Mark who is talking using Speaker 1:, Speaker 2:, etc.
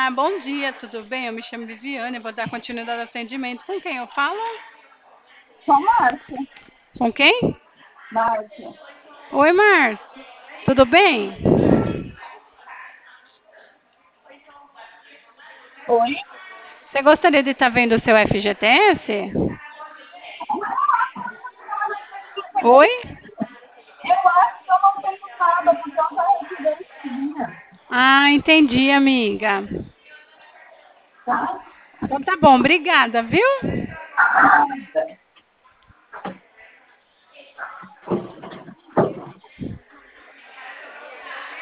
Speaker 1: Bom dia, tudo bem? Eu me chamo Viviane, vou dar continuidade ao atendimento. Com quem eu falo?
Speaker 2: Com a Márcia.
Speaker 1: Com quem?
Speaker 2: Márcia.
Speaker 1: Oi, Márcio. Tudo bem?
Speaker 2: Oi?
Speaker 1: Você gostaria de estar vendo o seu FGTS? Oi?
Speaker 2: Eu acho que eu não tenho nada, porque eu já retirei esse dia,
Speaker 1: Entendi, amiga.
Speaker 2: tá?
Speaker 1: Então tá bom, obrigada, viu?